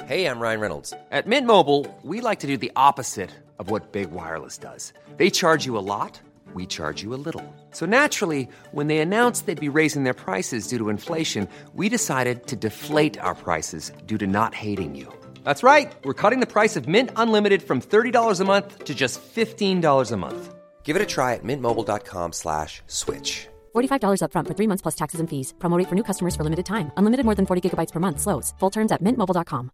Hey, I'm Ryan Reynolds. At Mint Mobile, we like to do the opposite of what Big Wireless does. They charge you a lot, we charge you a little. So naturally, when they announced they'd be raising their prices due to inflation, we decided to deflate our prices due to not hating you. That's right. We're cutting the price of Mint Unlimited from $30 a month to just $15 a month. Give it a try at mintmobile.com/switch. $45 up front for 3 months plus taxes and fees. Promo rate for new customers for limited time. Unlimited more than 40 gigabytes per month. Slows full terms at mintmobile.com.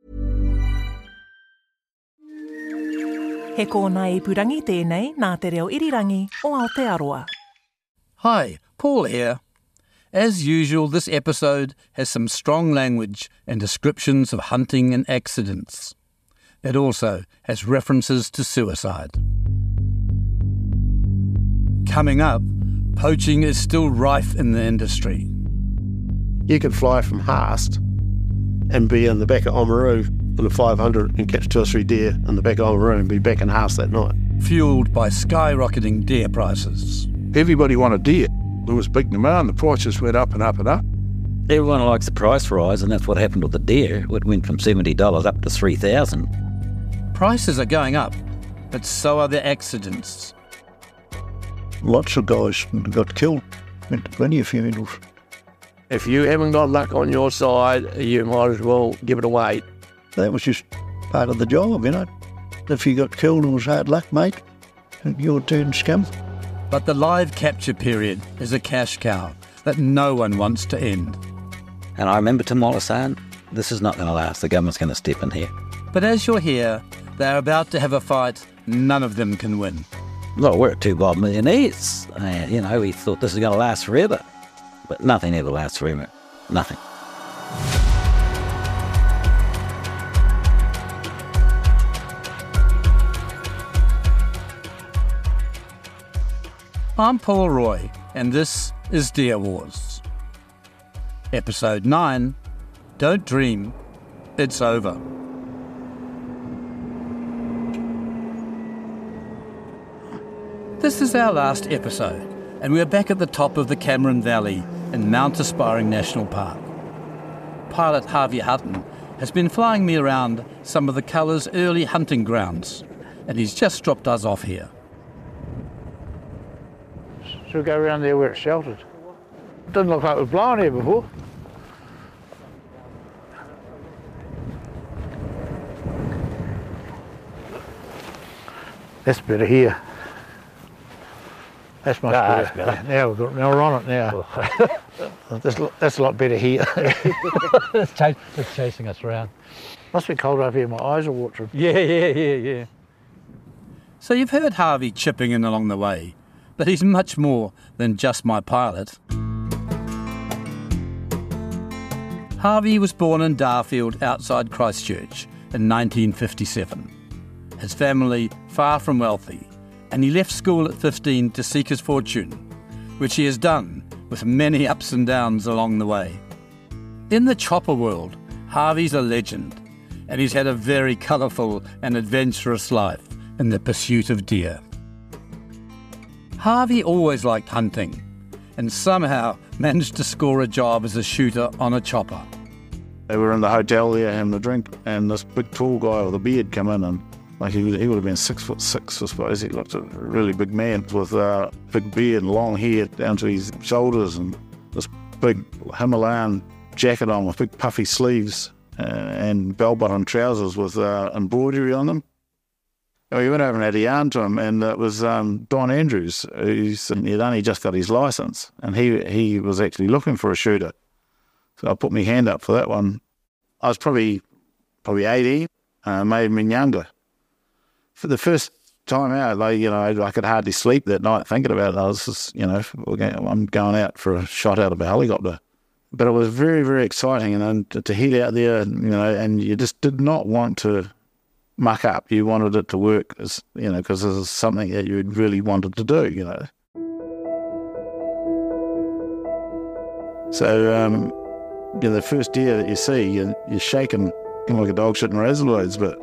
He kōna ipurangi tēnei nā te reo irirangi o Aotearoa. Hi, Paul here. As usual, this episode has some strong language and descriptions of hunting and accidents. It also has references to suicide. Coming up, poaching is still rife in the industry. You could fly from Haast and be in the back of Oamaru in a 500 and catch 2 or 3 deer in the back of Oamaru and be back in Haast that night. Fueled by skyrocketing deer prices. Everybody wanted deer. There was big demand. The prices went up and up and up. Everyone likes the price rise, and that's what happened with the deer. It went from $70 up to $3,000. Prices are going up, but so are the accidents. Lots of guys got killed. Went to plenty of funerals. If you haven't got luck on your side, you might as well give it away. That was just part of the job, you know. If you got killed and was hard luck, mate, your turn scum. But the live capture period is a cash cow that no one wants to end. And I remember Tim Wallace saying, this is not going to last, the government's going to step in here. But as you'll hear, they're about to have a fight none of them can win. Look, we're 2 bob millionaires. We thought this is going to last forever. But nothing ever lasts forever. Nothing. I'm Paul Roy, and this is Deer Wars. Episode 9, Don't Dream, It's Over. This is our last episode, and we're back at the top of the Cameron Valley in Mount Aspiring National Park. Pilot Harvey Hutton has been flying me around some of the Colours' early hunting grounds, and he's just dropped us off here. Should we go around there where it's sheltered? It doesn't look like it was blowing here before. That's better here. That's much better. That's better. Now we're on it now. That's a lot better here. It's chasing us around. Must be cold up here, my eyes are watering. Yeah. So you've heard Harvey chipping in along the way, but he's much more than just my pilot. Harvey was born in Darfield outside Christchurch in 1957. His family far from wealthy, and he left school at 15 to seek his fortune, which he has done with many ups and downs along the way. In the chopper world, Harvey's a legend, and he's had a very colourful and adventurous life in the pursuit of deer. Harvey always liked hunting, and somehow managed to score a job as a shooter on a chopper. They were in the hotel there having a drink, and this big tall guy with a beard come in, and he would have been 6'6", I suppose. He looked a really big man with a big beard and long hair down to his shoulders, and this big Himalayan jacket on with big puffy sleeves and bell-button trousers with embroidery on them. And we went over and had a yarn to him, and it was Don Andrews. He'd only just got his licence, and he was actually looking for a shooter. So I put my hand up for that one. I was probably 80, maybe younger. For the first time out, I could hardly sleep that night thinking about it. I was just, I'm going out for a shot out of a helicopter. But it was very, very exciting, and to head out there, and you just did not want to muck up. You wanted it to work, because this is something that you really wanted to do, So, the first deer that you see, you're shaking like a dog shitting razor blades, but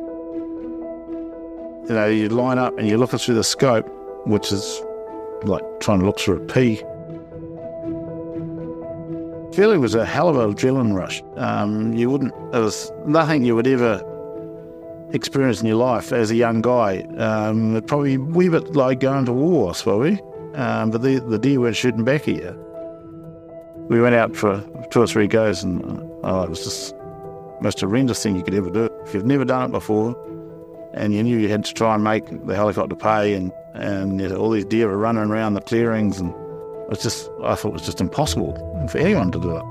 you line up and you're looking through the scope, which is like trying to look through a pea. feeling was a hell of an adrenaline rush. There was nothing you would ever experience in your life as a young guy. Probably a wee bit like going to war, I suppose. But the deer weren't shooting back at you. We went out for 2 or 3 goes, and it was just the most horrendous thing you could ever do. If you've never done it before, and you knew you had to try and make the helicopter pay, and all these deer were running around the clearings, and I thought it was just impossible for anyone to do it.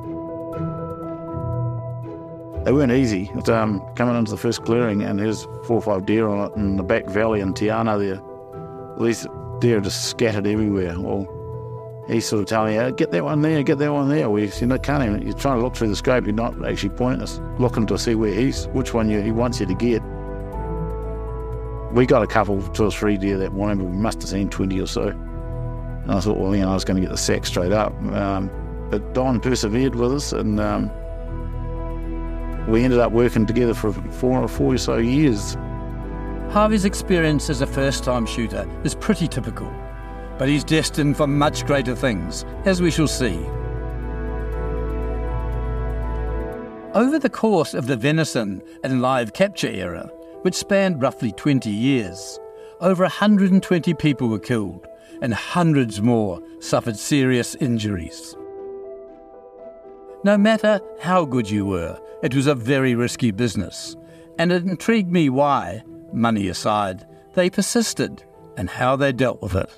They weren't easy. Coming into the first clearing, and there's 4 or 5 deer on it in the back valley in Tiana there. These deer are just scattered everywhere. Well, he's sort of telling you, get that one there, get that one there. You're trying to look through the scope, you're not actually pointing us, looking to see which one he wants you to get. We got a couple, 2 or 3 deer that morning, but we must have seen 20 or so. And I thought, I was going to get the sack straight up. But Don persevered with us, and we ended up working together for 4 or so years. Harvey's experience as a first-time shooter is pretty typical, but he's destined for much greater things, as we shall see. Over the course of the venison and live capture era, which spanned roughly 20 years, over 120 people were killed, and hundreds more suffered serious injuries. No matter how good you were, it was a very risky business, and it intrigued me why, money aside, they persisted and how they dealt with it.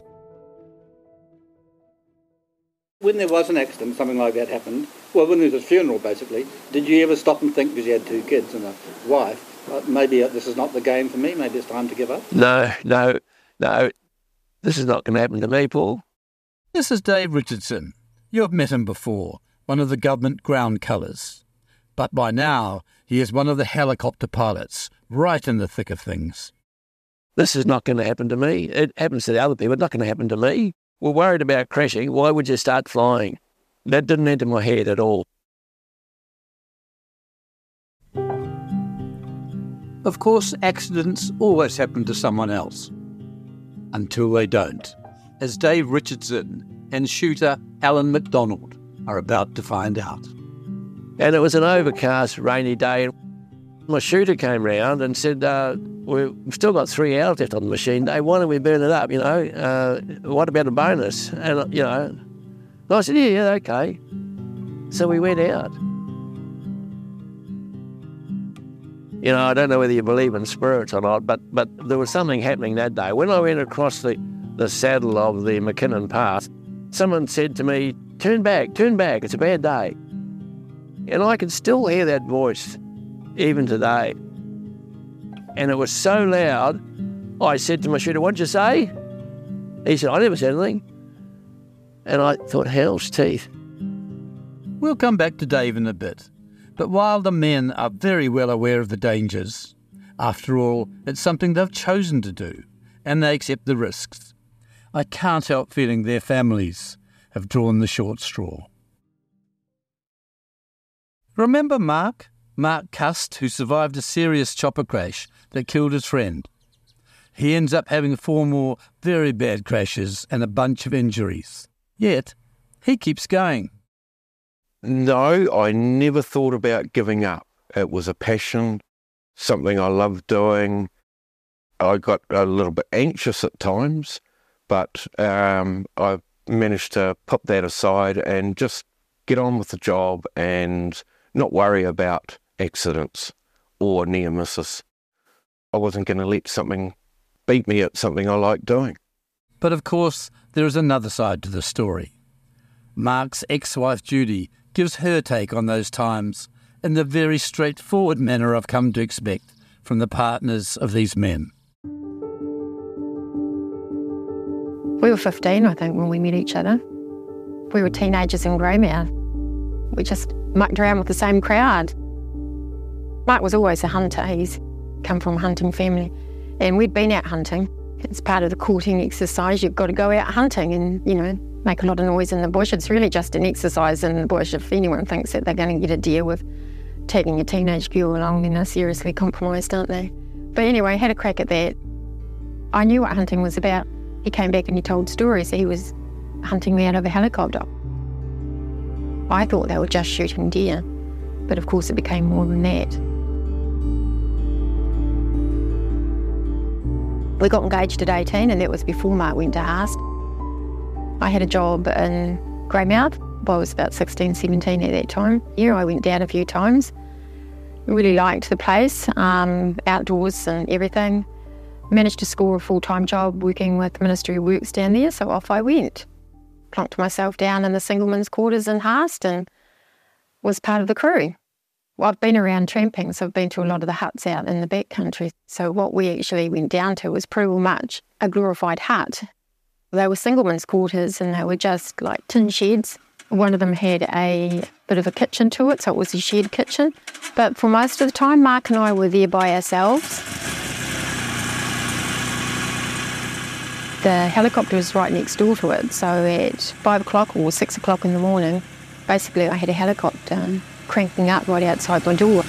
When there was an accident, something like that happened, well, when there was a funeral basically, did you ever stop and think, because you had 2 kids and a wife, maybe this is not the game for me, maybe it's time to give up? No. This is not going to happen to me, Paul. This is Dave Richardson. You have met him before, one of the government ground colours. But by now, he is one of the helicopter pilots, right in the thick of things. This is not going to happen to me. It happens to the other people. It's not going to happen to me. We're worried about crashing. Why would you start flying? That didn't enter my head at all. Of course, accidents always happen to someone else. Until they don't, as Dave Richardson and shooter Alan McDonald are about to find out. And it was an overcast, rainy day. My shooter came round and said, we've still got 3 hours left on the machine day. Why don't we burn it up, What about a bonus? And, and I said, yeah, okay. So we went out. I don't know whether you believe in spirits or not, but there was something happening that day. When I went across the saddle of the McKinnon Pass, someone said to me, turn back, it's a bad day. And I can still hear that voice, even today. And it was so loud, I said to my shooter, what'd you say? He said, I never said anything. And I thought, hell's teeth. We'll come back to Dave in a bit. But while the men are very well aware of the dangers, after all, it's something they've chosen to do, and they accept the risks, I can't help feeling their families have drawn the short straw. Remember Mark Cust, who survived a serious chopper crash that killed his friend? He ends up having 4 more very bad crashes and a bunch of injuries. Yet, he keeps going. No, I never thought about giving up. It was a passion, something I loved doing. I got a little bit anxious at times, but I managed to put that aside and just get on with the job and not worry about accidents or near misses. I wasn't going to let something beat me at something I like doing. But of course, there is another side to the story. Mark's ex-wife Judy gives her take on those times in the very straightforward manner I've come to expect from the partners of these men. We were 15, I think, when we met each other. We were teenagers in Greymouth. We just mucked around with the same crowd. Mark was always a hunter. He's come from a hunting family. And we'd been out hunting. It's part of the courting exercise. You've got to go out hunting and, make a lot of noise in the bush. It's really just an exercise in the bush. If anyone thinks that they're going to get a deer with taking a teenage girl along, then they're seriously compromised, aren't they? But anyway, had a crack at that. I knew what hunting was about. He came back and he told stories. He was hunting me out of a helicopter. I thought they were just shooting deer, but of course it became more than that. We got engaged at 18, and that was before Mark went to Haast. I had a job in Greymouth. I was about 16, 17 at that time. Yeah, I went down a few times. Really liked the place, outdoors and everything. Managed to score a full-time job working with Ministry of Works down there, so off I went. Plunked myself down in the Singleman's quarters in Haast and was part of the crew. Well, I've been around tramping, so I've been to a lot of the huts out in the backcountry. So what we actually went down to was pretty much a glorified hut. They were Singleman's quarters, and they were just like tin sheds. One of them had a bit of a kitchen to it, so it was a shared kitchen. But for most of the time, Mark and I were there by ourselves. The helicopter was right next door to it, so at 5 o'clock or 6 o'clock in the morning, basically I had a helicopter cranking up right outside my door.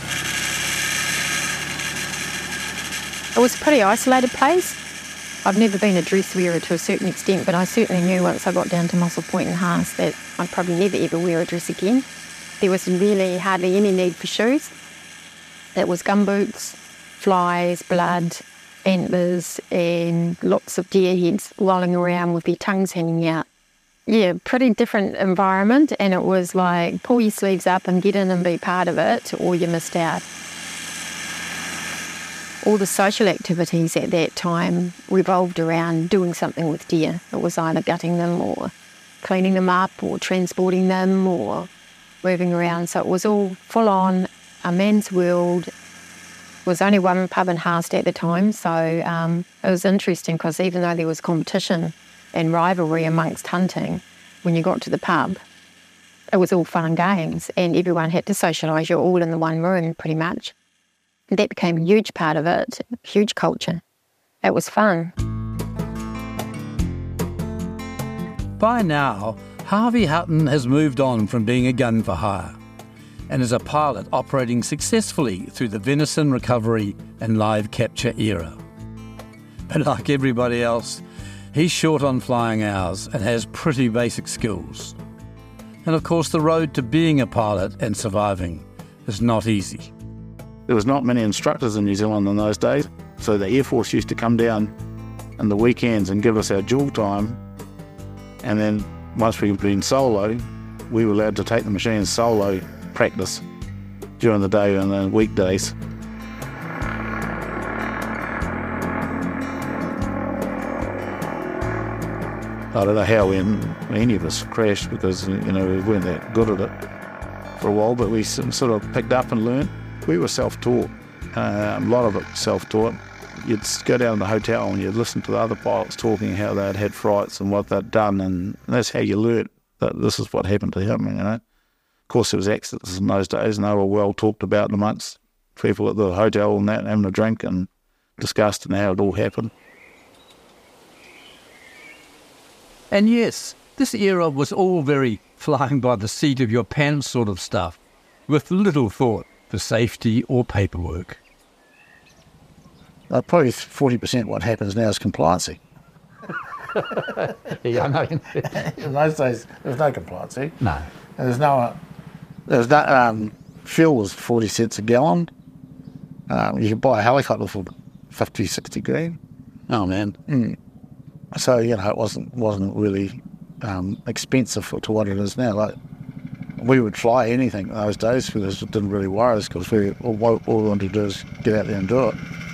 It was a pretty isolated place. I've never been a dress wearer to a certain extent, but I certainly knew once I got down to Muscle Point and Haast that I'd probably never ever wear a dress again. There was really hardly any need for shoes. It was gumboots, flies, blood, antlers, and lots of deer heads rolling around with their tongues hanging out. Yeah, pretty different environment, and it was like pull your sleeves up and get in and be part of it, or you missed out. All the social activities at that time revolved around doing something with deer. It was either gutting them or cleaning them up or transporting them or moving around. So it was all full on, a man's world. There was only one pub in Haast at the time, so it was interesting because even though there was competition and rivalry amongst hunting, when you got to the pub, it was all fun and games, and everyone had to socialise. You're all in the one room, pretty much. And that became a huge part of it, huge culture. It was fun. By now, Harvey Hutton has moved on from being a gun for hire and is a pilot operating successfully through the venison recovery and live capture era. But like everybody else, he's short on flying hours and has pretty basic skills. And of course, the road to being a pilot and surviving is not easy. There was not many instructors in New Zealand in those days, so the Air Force used to come down in the weekends and give us our dual time, and then once we'd been solo, we were allowed to take the machines solo practice during the day and the weekdays. I don't know how any of us crashed because, we weren't that good at it for a while, but we sort of picked up and learned. We were self-taught, a lot of it self-taught. You'd go down to the hotel and you'd listen to the other pilots talking how they'd had frights and what they'd done, and that's how you learnt that this is what happened to him, Of course, there was accidents in those days, and they were well talked about amongst people at the hotel and that, having a drink and discussing how it all happened. And yes, this era was all very flying by the seat of your pants sort of stuff, with little thought for safety or paperwork. Probably 40% what happens now is compliancy. Yeah, I know. In those days, there was no compliancy. No. And fuel was 40 cents a gallon. You could buy a helicopter for 50, 60 grand. Oh, man. So, it wasn't really expensive to what it is now. We would fly anything in those days because it didn't really worry us, because all we wanted to do is get out there and do it.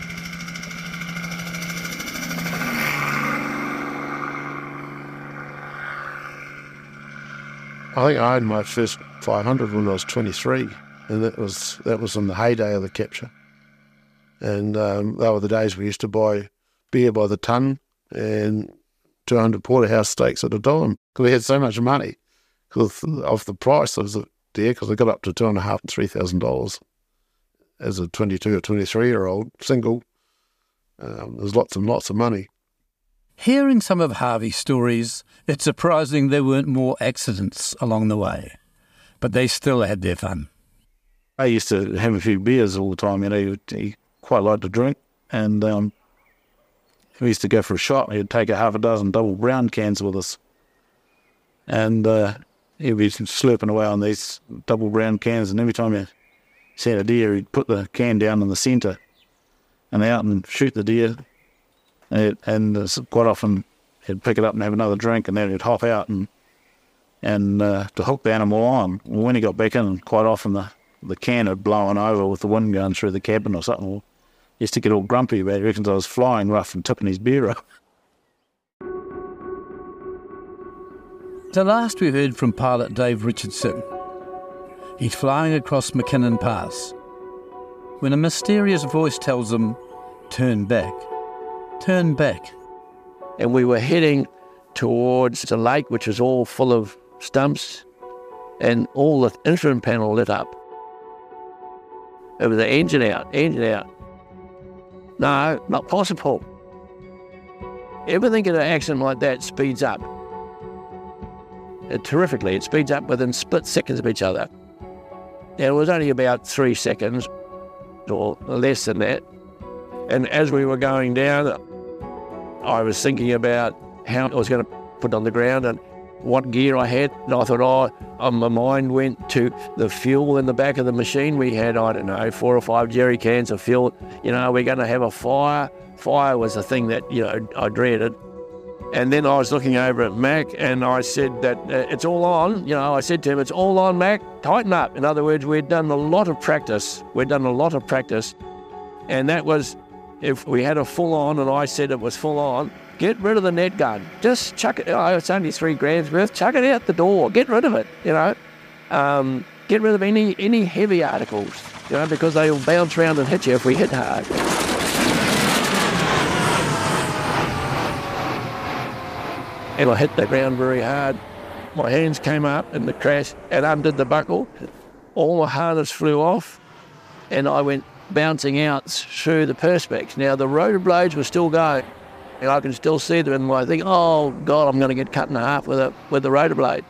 I think I had my first 500 when I was 23, and that was in the heyday of the capture. And they were the days we used to buy beer by the ton and 200 porterhouse steaks at a dime, because we had so much money because of the price of the deer, because they got up to $2,500 and $3,000 as a 22 or 23-year-old single. There's lots and lots of money. Hearing some of Harvey's stories, it's surprising there weren't more accidents along the way, but they still had their fun. I used to have a few beers all the time. He quite liked to drink, and we used to go for a shot. He'd take a half a dozen double brown cans with us, and he'd be slurping away on these double brown cans, and every time he seen a deer, he'd put the can down in the centre and out and shoot the deer. And quite often he'd pick it up and have another drink, and then he'd hop out and to hook the animal on. When he got back in, quite often the can had blown over with the wind going through the cabin or something. He used to get all grumpy about it. He reckons I was flying rough and tipping his beer up. So last we heard from pilot Dave Richardson. He's flying across McKinnon Pass when a mysterious voice tells him, turn back, turn back. And we were heading towards a lake which was all full of stumps, and all the instrument panel lit up. It was the engine out. No, not possible. Everything in an accident like that speeds up. Terrifically. It speeds up within split seconds of each other. And it was only about 3 seconds or less than that. And as we were going down, I was thinking about how I was going to put on the ground and what gear I had. And I thought, my mind went to the fuel in the back of the machine. We had, 4 or 5 jerry cans of fuel. We're going to have a fire. Fire was the thing that, I dreaded. And then I was looking over at Mac, and I said that it's all on. I said to him, it's all on, Mac, tighten up. In other words, we'd done a lot of practice. And that was, if we had a full on, and I said it was full on, get rid of the net gun. Just chuck it, it's only 3 grams worth, chuck it out the door, get rid of it, Get rid of any heavy articles, because they'll bounce around and hit you if we hit hard. And I hit the ground very hard. My hands came up in the crash and undid the buckle. All my harness flew off, and I went bouncing out through the perspex. Now, the rotor blades were still going, and I can still see them, and I think, oh, God, I'm going to get cut in half with the rotor blade.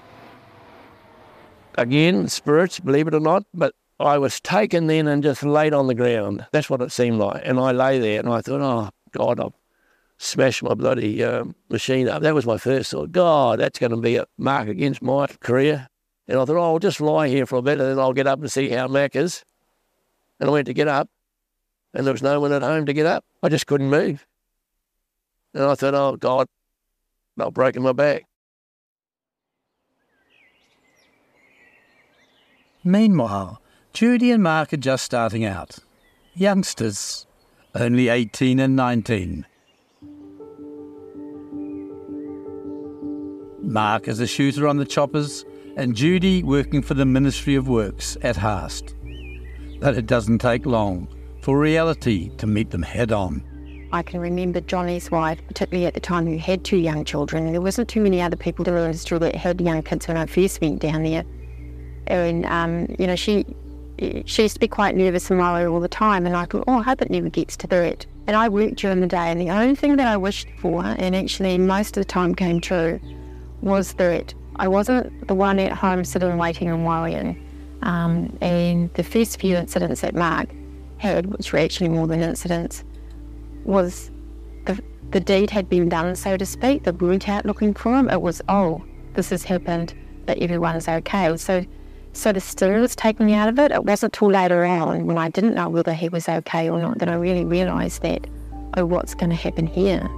Again, spirits, believe it or not, but I was taken then and just laid on the ground. That's what it seemed like. And I lay there, and I thought, oh, God, I've smashed my bloody machine up. That was my first thought. God, that's going to be a mark against my career. And I thought, I'll just lie here for a bit and then I'll get up and see how Mac is. And I went to get up, and there was no one at home to get up. I just couldn't move. And I thought, oh, God, I've broken my back. Meanwhile, Judy and Mark are just starting out. Youngsters, only 18 and 19. Mark is a shooter on the choppers, and Judy working for the Ministry of Works at Haast. But it doesn't take long for reality to meet them head on. I can remember Johnny's wife, particularly at the time, who had 2 young children. There wasn't too many other people in the industry that had young kids when I first went down there. And, she used to be quite nervous and worried all the time, and I thought, I hope it never gets to that. And I worked during the day, and the only thing that I wished for, and actually most of the time came true, was that I wasn't the one at home sitting waiting and worrying. And the first few incidents that Mark had, which were actually more than incidents, was the deed had been done, so to speak. They weren't out looking for him. It was, this has happened, but everyone's okay. So the stir was taken me out of it. It wasn't till later on, when I didn't know whether he was okay or not, that I really realised that, what's going to happen here?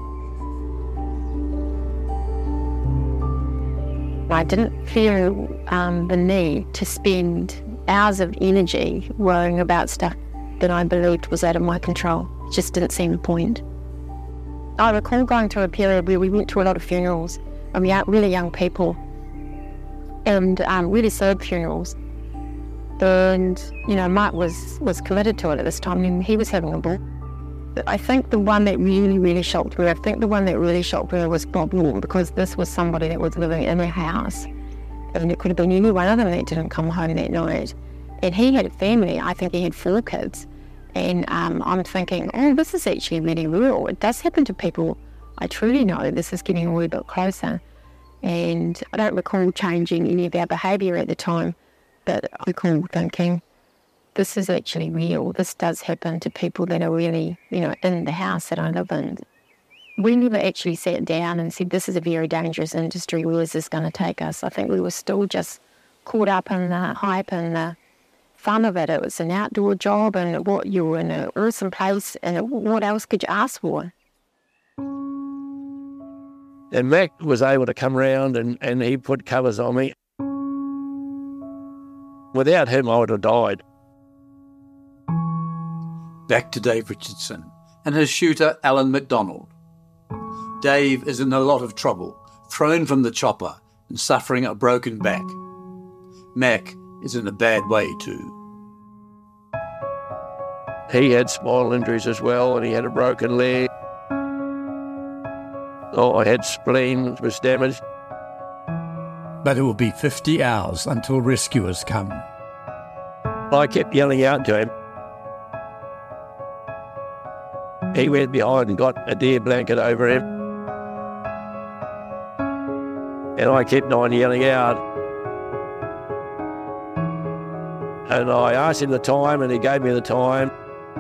I didn't feel the need to spend hours of energy worrying about stuff that I believed was out of my control. It just didn't seem the point. I recall going through a period where we went to a lot of funerals, and we had really young people, and really sad funerals. And, Mark was committed to it at this time, and he was having a ball. I think the one that really shocked me, was Bob Moore, because this was somebody that was living in a house, and it could have been anyone other that didn't come home that night. And he had a family. I think he had 4 kids. And I'm thinking, this is actually really real. It does happen to people. I truly know this is getting a wee bit closer. And I don't recall changing any of our behaviour at the time, but I recall thinking, this is actually real. This does happen to people that are really, in the house that I live in. We never actually sat down and said, this is a very dangerous industry, where is this going to take us? I think we were still just caught up in the hype and the fun of it. It was an outdoor job, and what you were in an awesome place, and what else could you ask for? And Mac was able to come round and he put covers on me. Without him, I would have died. Back to Dave Richardson and his shooter, Alan McDonald. Dave is in a lot of trouble, thrown from the chopper and suffering a broken back. Mac is in a bad way too. He had spinal injuries as well, and he had a broken leg. I had spleen was damaged. But it will be 50 hours until rescuers come. I kept yelling out to him. He went behind and got a deer blanket over him. And I kept on yelling out. And I asked him the time, and he gave me the time.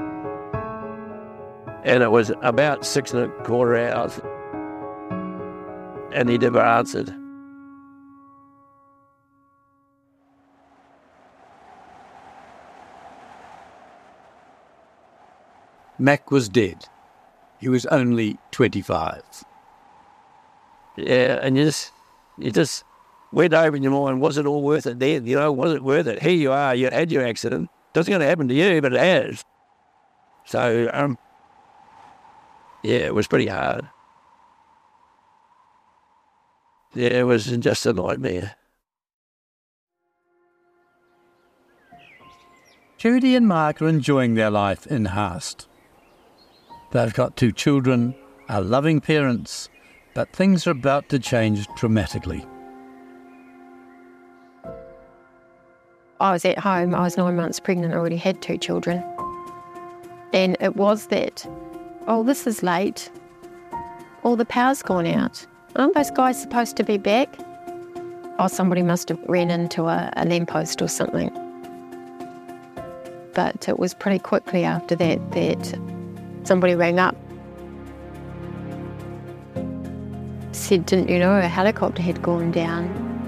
And it was about 6.25 hours. And he never answered. Mac was dead. He was only 25. Yeah, and you just went over in your mind, was it all worth it then? You know, was it worth it? Here you are, you had your accident. It doesn't going to happen to you, but it has. So, yeah, it was pretty hard. Yeah, it was just a nightmare. Judy and Mark are enjoying their life in Haast. They've got 2 children, are loving parents, but things are about to change dramatically. I was at home, I was 9 months pregnant, I already had 2 children. And it was that, oh, this is late. Oh, the power's gone out. Aren't those guys supposed to be back? Oh, somebody must have ran into a lamppost or something. But it was pretty quickly after that somebody rang up. Said, didn't you know a helicopter had gone down?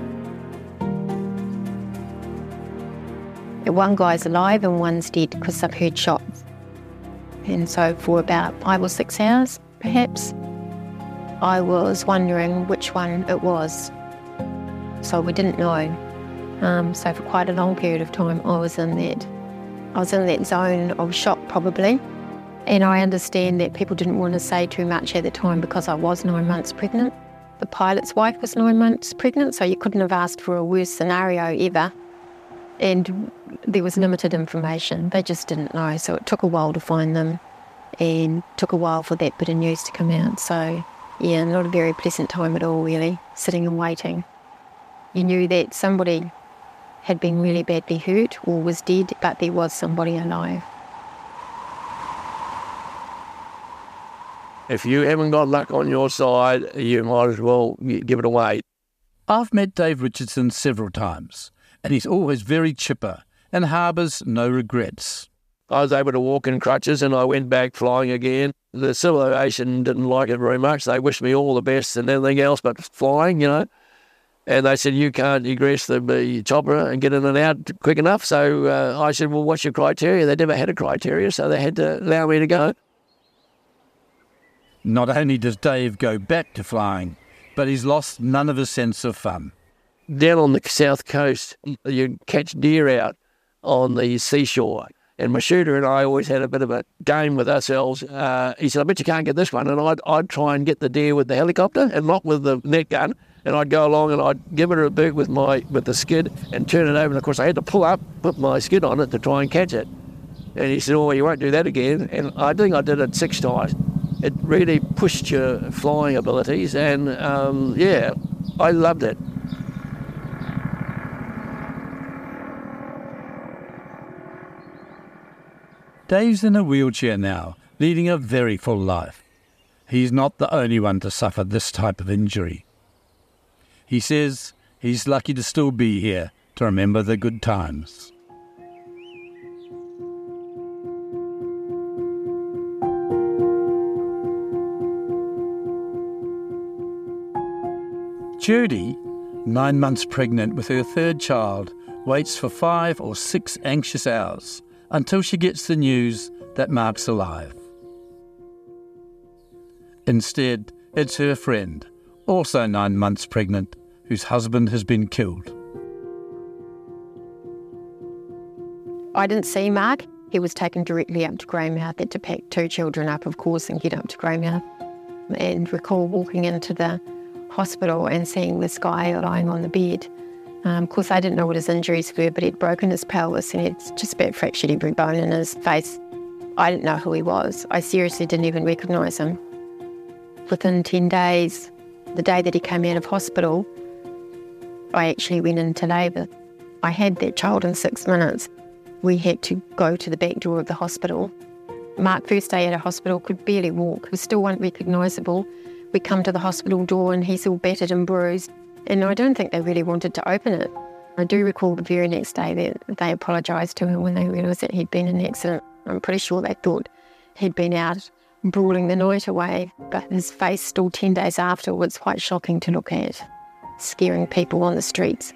And one guy's alive and one's dead because they've heard shots. And so for about 5 or 6 hours, perhaps, I was wondering which one it was. So we didn't know. So for quite a long period of time, I was in that zone of shock probably. And I understand that people didn't want to say too much at the time because I was 9 months pregnant. The pilot's wife was 9 months pregnant, so you couldn't have asked for a worse scenario ever. And there was limited information. They just didn't know. So it took a while to find them and took a while for that bit of news to come out. So yeah, not a very pleasant time at all really, sitting and waiting. You knew that somebody had been really badly hurt or was dead, but there was somebody alive. If you haven't got luck on your side, you might as well give it away. I've met Dave Richardson several times, and he's always very chipper and harbours no regrets. I was able to walk in crutches and I went back flying again. The civil aviation didn't like it very much. They wished me all the best and everything else but flying, you know. And they said, you can't egress the chopper and get in and out quick enough. So I said, well, what's your criteria? They never had a criteria, so they had to allow me to go. Not only does Dave go back to flying, but he's lost none of his sense of fun. Down on the south coast, you catch deer out on the seashore. And my shooter and I always had a bit of a game with ourselves. He said, I bet you can't get this one. And I'd try and get the deer with the helicopter and not with the net gun. And I'd go along and I'd give it a boot with the skid and turn it over. And of course I had to put my skid on it to try and catch it. And he said, oh, you won't do that again. And I think I did it 6 times. It really pushed your flying abilities. And yeah, I loved it. Dave's in a wheelchair now, leading a very full life. He's not the only one to suffer this type of injury. He says he's lucky to still be here to remember the good times. Judy, 9 months pregnant with her third child, waits for 5 or 6 anxious hours until she gets the news that Mark's alive. Instead, it's her friend, also 9 months pregnant, whose husband has been killed. I didn't see Mark. He was taken directly up to Greymouth. Had to pack 2 children up, of course, and get up to Greymouth. And recall walking into the hospital and seeing this guy lying on the bed. Of course, I didn't know what his injuries were, but he'd broken his pelvis and he'd just about fractured every bone in his face. I didn't know who he was. I seriously didn't even recognise him. Within 10 days, the day that he came out of hospital, I actually went into labour. I had that child in 6 minutes. We had to go to the back door of the hospital. Mark, first day at a hospital, could barely walk. He was still unrecognisable. We come to the hospital door and he's all battered and bruised. And I don't think they really wanted to open it. I do recall the very next day that they apologised to him when they realised that he'd been in an accident. I'm pretty sure they thought he'd been out brawling the night away. But his face still 10 days after was quite shocking to look at, scaring people on the streets.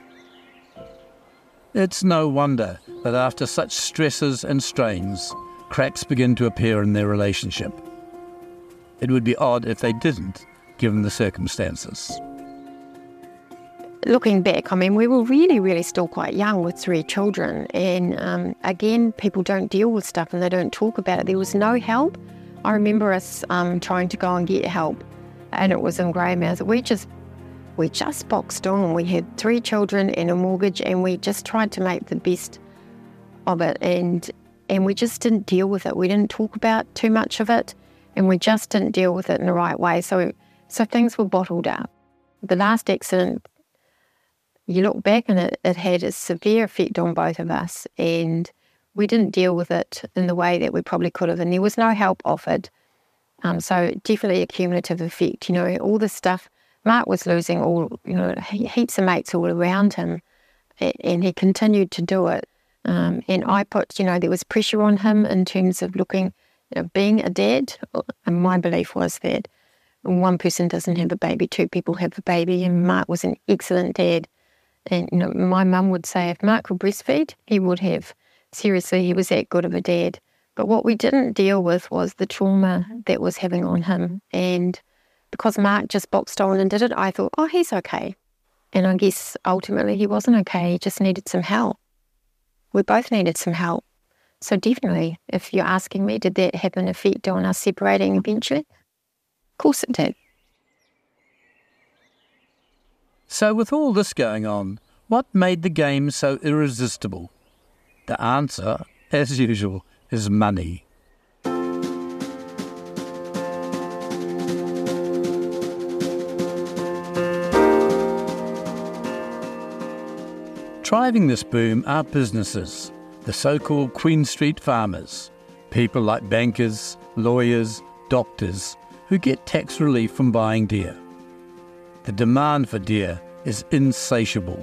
It's no wonder that after such stresses and strains, cracks begin to appear in their relationship. It would be odd if they didn't, given the circumstances. Looking back, I mean, we were really still quite young with 3 children. And again, people don't deal with stuff and they don't talk about it. There was no help. I remember us trying to go and get help, and it was in Greymouth. We just boxed on. We had 3 children and a mortgage, and we just tried to make the best of it. And we just didn't deal with it. We didn't talk about too much of it, and we just didn't deal with it in the right way. So things were bottled up. The last accident, you look back and it had a severe effect on both of us, and we didn't deal with it in the way that we probably could have, and there was no help offered. So definitely a cumulative effect. You know, all this stuff, Mark was losing heaps of mates all around him, and he continued to do it. And I put, there was pressure on him in terms of being a dad. And my belief was that one person doesn't have a baby, 2 people have a baby, and Mark was an excellent dad. And my mum would say if Mark could breastfeed, he would have. Seriously, he was that good of a dad. But what we didn't deal with was the trauma that was having on him. And because Mark just boxed on and did it, I thought, oh, he's okay. And I guess ultimately he wasn't okay. He just needed some help. We both needed some help. So definitely, if you're asking me, did that have an effect on us separating eventually? Of course it did. So with all this going on, what made the game so irresistible? The answer, as usual, is money. Driving this boom are businesses, the so-called Queen Street farmers, people like bankers, lawyers, doctors, who get tax relief from buying deer. The demand for deer is insatiable.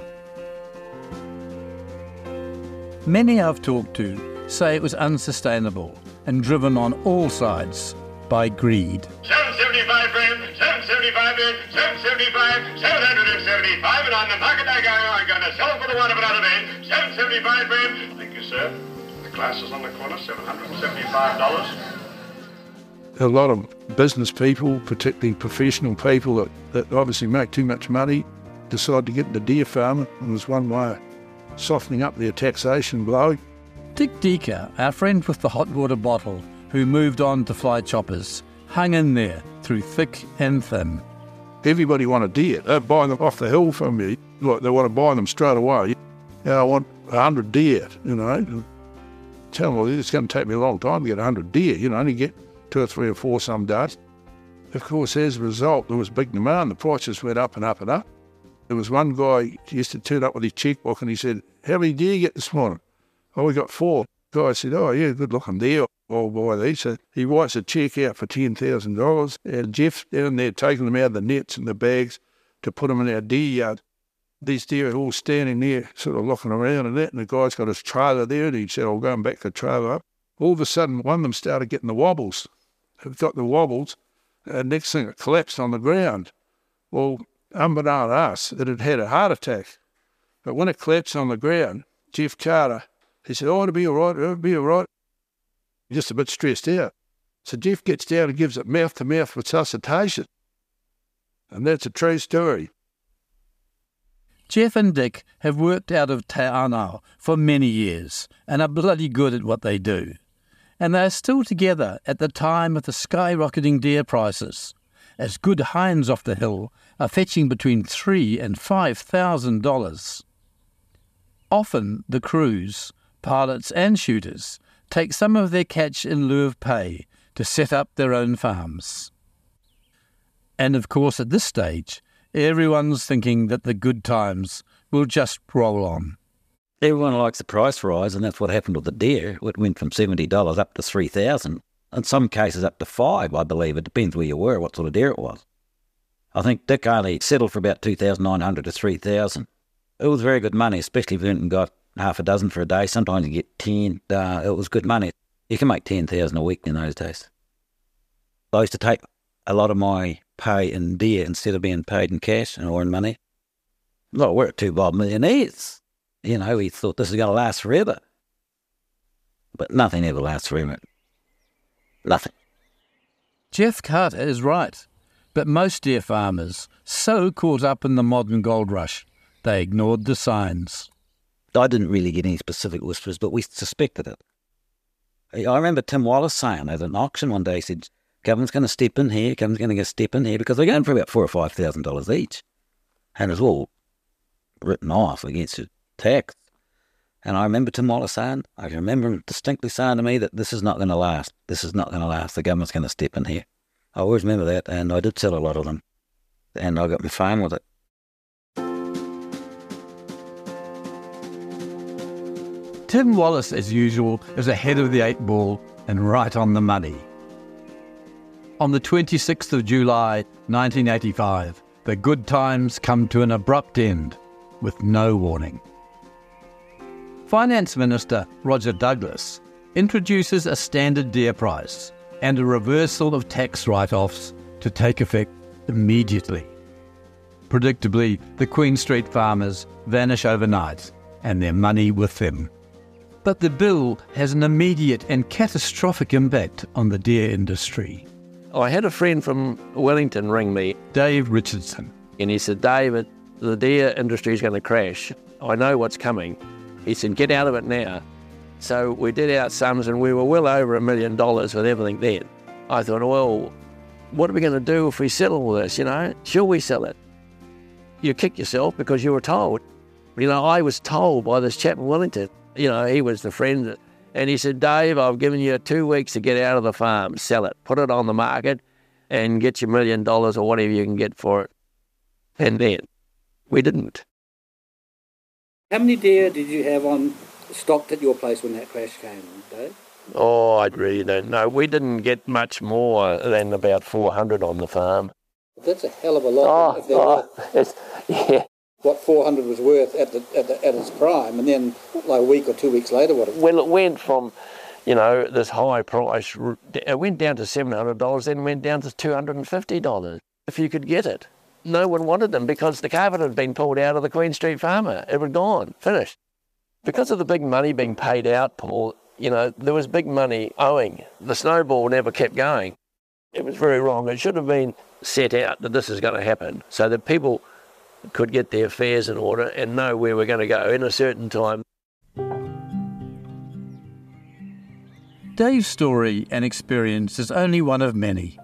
Many I've talked to say it was unsustainable and driven on all sides by greed. 775 friend, 775 bid, 775, 775, and on the market I'm going to sell it for the one of another day. 775 friend. Thank you, sir. The glasses on the corner, $775. A lot of business people, particularly professional people that obviously make too much money, decide to get into deer farming, and there's one way of softening up their taxation blow. Dick Deaker, our friend with the hot water bottle, who moved on to fly choppers, hung in there through thick and thin. Everybody wanted deer. They're buying them off the hill from me. Like they want to buy them straight away. I want 100 deer, Tell them, well, it's going to take me a long time to get 100 deer, only get 2 or 3 or 4 some days. Of course, as a result, there was big demand. The prices went up and up and up. There was one guy, he used to turn up with his checkbook and he said, how many deer you get this morning? Oh, we got 4. The guy said, oh, yeah, good looking deer. I'll buy these. So he writes a cheque out for $10,000. And Jeff's down there taking them out of the nets and the bags to put them in our deer yard. These deer are all standing there sort of looking around and that. And the guy's got his trailer there and he said, I'll go and back the trailer up. All of a sudden, one of them started getting the wobbles. It got the wobbles. And next thing, it collapsed on the ground. Well, unbeknown to us, it had had a heart attack. But when it collapsed on the ground, Jeff Carter, he said, "Oh, it'll be all right, it'll be all right." Just a bit stressed out. So Jeff gets down and gives it mouth-to-mouth resuscitation. And that's a true story. Jeff and Dick have worked out of Te Anau for many years and are bloody good at what they do. And they are still together at the time of the skyrocketing deer prices, as good hinds off the hill are fetching between $3,000 and $5,000. Often the crews, pilots and shooters take some of their catch in lieu of pay to set up their own farms. And of course at this stage, everyone's thinking that the good times will just roll on. Everyone likes the price rise, and that's what happened with the deer. It went from $70 up to $3,000. In some cases up to $5,000, I believe. It depends where you were, what sort of deer it was. I think Dick only settled for about $2,900 to $3,000. It was very good money, especially if you went and got half a dozen for a day. Sometimes you get 10. It was good money. You can make $10,000 a week in those days. I used to take a lot of my pay in deer instead of being paid in cash or in money. Look, we're two bob millionaires. You know, we thought this is going to last forever. But nothing ever lasts forever. Nothing. Jeff Carter is right, but most deer farmers so caught up in the modern gold rush, they ignored the signs. I didn't really get any specific whispers, but we suspected it. I remember Tim Wallace saying at an auction one day, he said, government's going to step in here, government's going to step in here, because they're going for about $4,000 or $5,000 each. And it's all written off against the tax. And I remember Tim Wallace saying, I remember him distinctly saying to me that this is not going to last. This is not going to last. The government's going to step in here. I always remember that, and I did sell a lot of them. And I got my farm with it. Tim Wallace, as usual, is ahead of the 8 ball and right on the money. On the 26th of July, 1985, the good times come to an abrupt end with no warning. Finance Minister Roger Douglas introduces a standard deer price and a reversal of tax write-offs to take effect immediately. Predictably, the Queen Street farmers vanish overnight and their money with them. But the bill has an immediate and catastrophic impact on the deer industry. I had a friend from Wellington ring me, Dave Richardson. And he said, David, the deer industry is going to crash. I know what's coming. He said, get out of it now. So we did our sums and we were well over $1 million with everything then. I thought, well, what are we going to do if we sell all this, you know? Shall we sell it? You kick yourself because you were told. You know, I was told by this chap in Wellington, you know, he was the friend, and he said, Dave, I've given you 2 weeks to get out of the farm, sell it, put it on the market and get your $1 million or whatever you can get for it. And then we didn't. How many deer did you have on stocked at your place when that crash came, Dave? Oh, I really don't know. We didn't get much more than about 400 on the farm. That's a hell of a lot. Yeah. What 400 was worth at its prime, and then like a week or 2 weeks later, what? Well, it went from, you know, this high price. It went down to $700, then went down to $250 if you could get it. No one wanted them because the carpet had been pulled out of the Queen Street farmer. It was gone, finished. Because of the big money being paid out, Paul, you know, there was big money owing. The snowball never kept going. It was very wrong. It should have been set out that this is going to happen so that people could get their affairs in order and know where we're going to go in a certain time. Dave's story and experience is only one of many.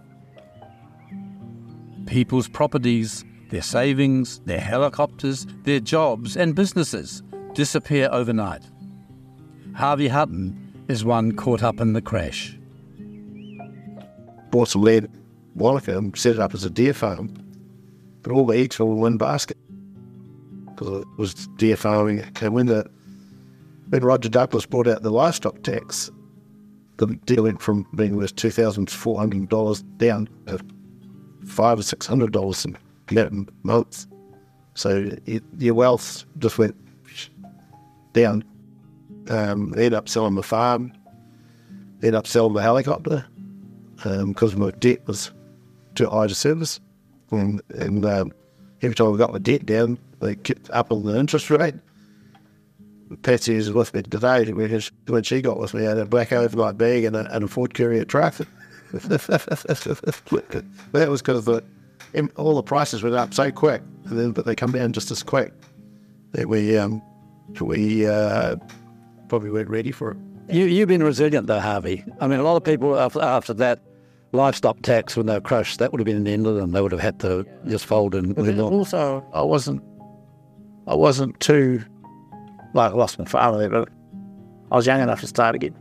People's properties, their savings, their helicopters, their jobs and businesses disappear overnight. Harvey Hutton is one caught up in the crash. Bought some land in Wanaka and set it up as a deer farm. But all the eggs fell in one basket because it was deer farming. And when Roger Douglas brought out the livestock tax, the deer went from being worth $2,400 down to $500 or $600 in that month. So your wealth just went down. Ended up selling the farm, ended up selling the helicopter because my debt was too high to service. And every time we got the debt down, they kept up on the interest rate. Patsy was with me today when she got with me, I had a black overnight bag and a Ford Courier truck. That was because all the prices went up so quick, but they come down just as quick that we probably weren't ready for it. You've been resilient though, Harvey. I mean, a lot of people after that livestock tax, when they were crushed, that would have been the end of them. They would have had to just fold and but also, I wasn't too, I lost my father there, but I was young enough to start again.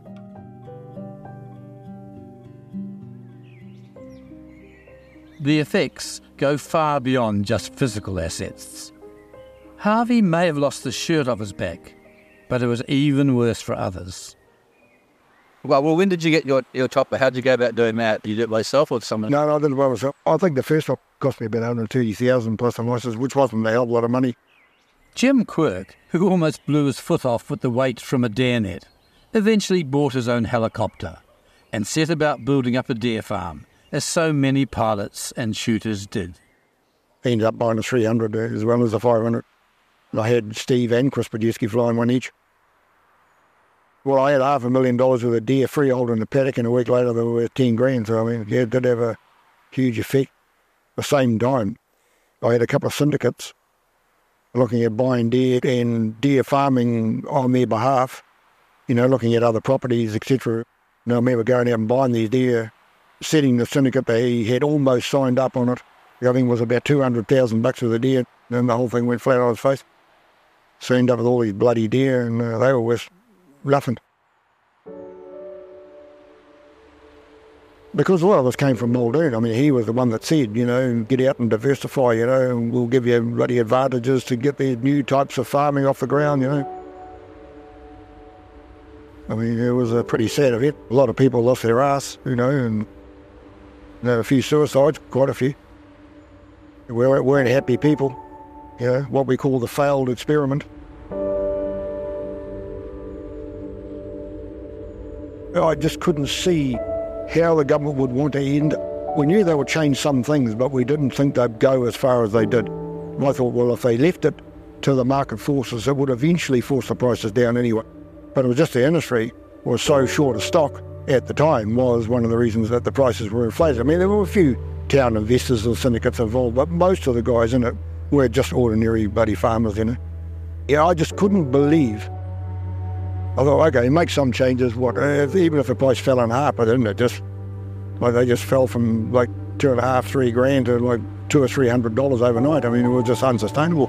The effects go far beyond just physical assets. Harvey may have lost the shirt off his back, but it was even worse for others. Well, when did you get your chopper? How did you go about doing that? Did you do it by yourself or someone? No, I did it by myself. I think the first one cost me about 130,000 plus the license, which wasn't a hell of a lot of money. Jim Quirk, who almost blew his foot off with the weight from a deer net, eventually bought his own helicopter and set about building up a deer farm, as so many pilots and shooters did. He ended up buying a 300 as well as a 500. And I had Steve and Chris Podolsky flying one each. Well, I had $500,000 worth of deer freehold in the paddock, and a week later they were worth 10 grand. So, I mean, yeah, it did have a huge effect. At the same time, I had a couple of syndicates looking at buying deer and deer farming on their behalf, looking at other properties, etc. And I remember going out and buying these deer, setting the syndicate. They had almost signed up on it. I think it was about $200,000 worth of deer, and then the whole thing went flat on its face. So I ended up with all these bloody deer, and they were worth roughing. Because a lot of us came from Muldoon. I mean, he was the one that said, get out and diversify, and we'll give you bloody advantages to get these new types of farming off the ground, I mean, it was a pretty sad event. A lot of people lost their ass, and a few suicides, quite a few. We weren't happy people, what we call the failed experiment. I just couldn't see how the government would want to end. We knew they would change some things, but we didn't think they'd go as far as they did. I thought, well, if they left it to the market forces, it would eventually force the prices down anyway. But it was just the industry was so short of stock at the time was one of the reasons that the prices were inflated. I mean, there were a few town investors or syndicates involved, but most of the guys in it were just ordinary bloody farmers, Yeah, I just couldn't believe. I thought, okay, make some changes, even if the price fell in half, but didn't it? They just fell from like $2.5, $3 grand to like $200 or $300 overnight. I mean, it was just unsustainable.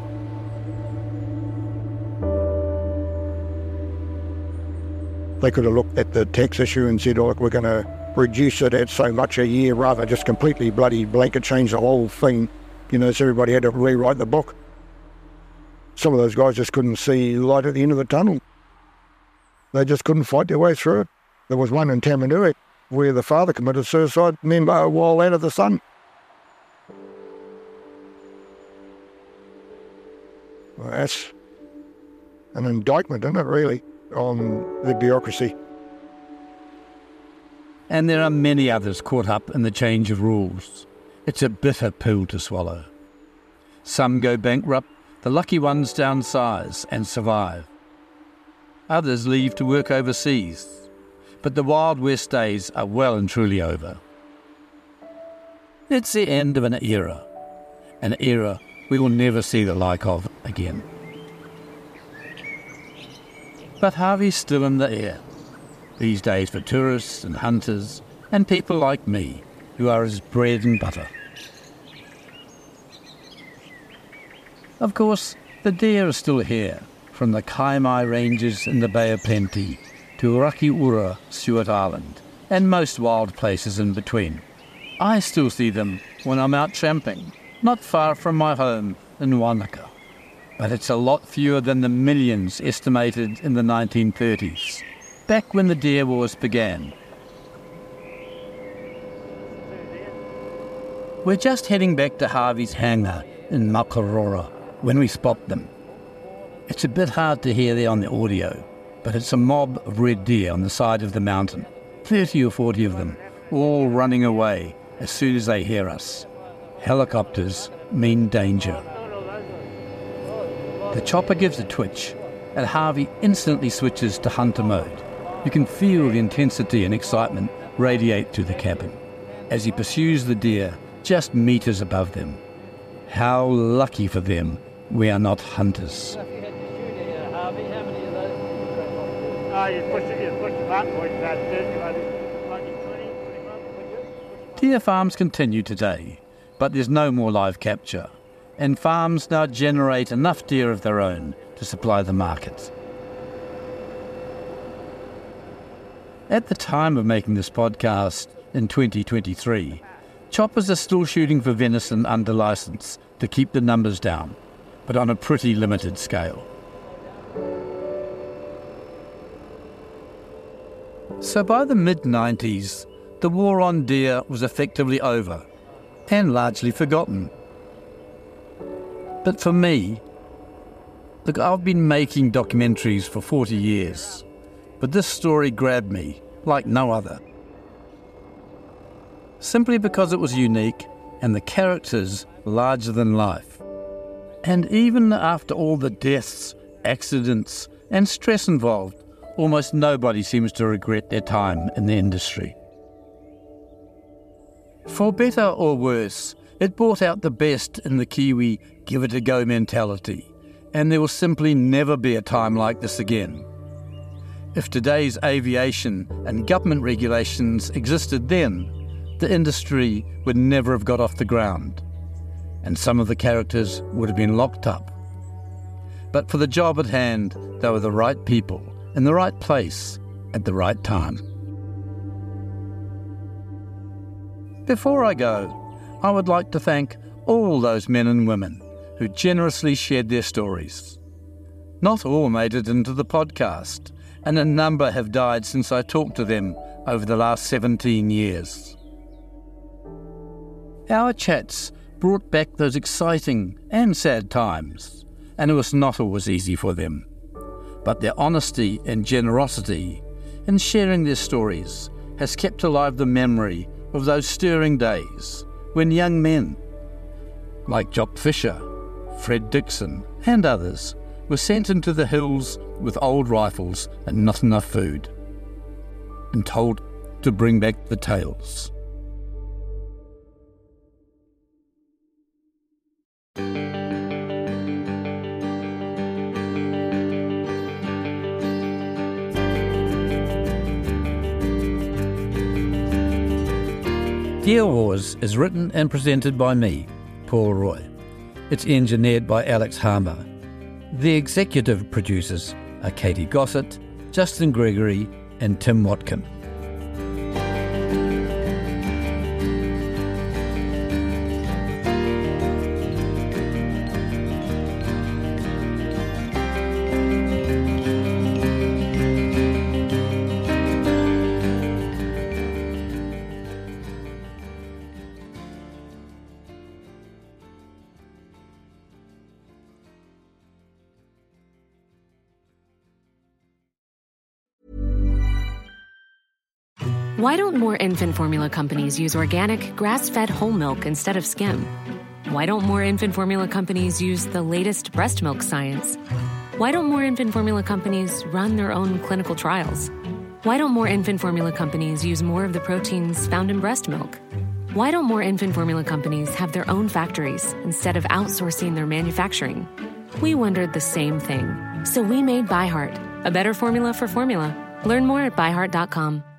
They could have looked at the tax issue and said, look, we're going to reduce it at so much a year, rather just completely bloody blanket change the whole thing, so everybody had to rewrite the book. Some of those guys just couldn't see light at the end of the tunnel. They just couldn't fight their way through it. There was one in Tamanui where the father committed suicide while out of the sun. Well, that's an indictment, isn't it, really, on the bureaucracy. And there are many others caught up in the change of rules. It's a bitter pill to swallow. Some go bankrupt, the lucky ones downsize and survive. Others leave to work overseas, but the Wild West days are well and truly over. It's the end of an era we will never see the like of again. But Harvey's still in the air, these days for tourists and hunters and people like me, who are his bread and butter. Of course, the deer are still here, from the Kaimai Ranges in the Bay of Plenty to Rakiura, Stewart Island, and most wild places in between. I still see them when I'm out tramping, not far from my home in Wanaka. But it's a lot fewer than the millions estimated in the 1930s, back when the deer wars began. We're just heading back to Harvey's hangar in Makarora when we spot them. It's a bit hard to hear there on the audio, but it's a mob of red deer on the side of the mountain, 30 or 40 of them, all running away as soon as they hear us. Helicopters mean danger. The chopper gives a twitch, and Harvey instantly switches to hunter mode. You can feel the intensity and excitement radiate through the cabin as he pursues the deer just metres above them. How lucky for them we are not hunters. Deer farms continue today, but there's no more live capture, and farms now generate enough deer of their own to supply the market. At the time of making this podcast in 2023, choppers are still shooting for venison under licence to keep the numbers down, but on a pretty limited scale. So by the mid-90s, the war on deer was effectively over and largely forgotten. But for me, look, I've been making documentaries for 40 years, but this story grabbed me like no other. Simply because it was unique and the characters larger than life. And even after all the deaths, accidents and stress involved, almost nobody seems to regret their time in the industry. For better or worse, it brought out the best in the Kiwi give-it-a-go mentality, and there will simply never be a time like this again. If today's aviation and government regulations existed then, the industry would never have got off the ground, and some of the characters would have been locked up. But for the job at hand, they were the right people in the right place at the right time. Before I go, I would like to thank all those men and women who generously shared their stories. Not all made it into the podcast, and a number have died since I talked to them over the last 17 years. Our chats brought back those exciting and sad times, and it was not always easy for them. But their honesty and generosity in sharing their stories has kept alive the memory of those stirring days when young men, like Jock Fisher, Fred Dixon and others, were sent into the hills with old rifles and not enough food, and told to bring back the tales. Deer Wars is written and presented by me, Paul Roy. It's engineered by Alex Harmer. The executive producers are Katie Gossett, Justin Gregory and Tim Watkin. Why don't more infant formula companies use organic, grass-fed whole milk instead of skim? Why don't more infant formula companies use the latest breast milk science? Why don't more infant formula companies run their own clinical trials? Why don't more infant formula companies use more of the proteins found in breast milk? Why don't more infant formula companies have their own factories instead of outsourcing their manufacturing? We wondered the same thing. So we made ByHeart, a better formula for formula. Learn more at byheart.com.